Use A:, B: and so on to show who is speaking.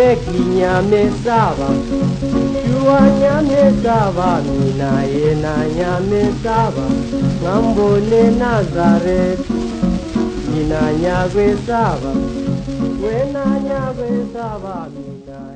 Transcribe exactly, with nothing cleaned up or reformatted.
A: Meki nyame saba, shua nyame saba, mina yena nyame saba, ngambole Nazareth, mina nyagwe saba, wena nyagwe saba, mina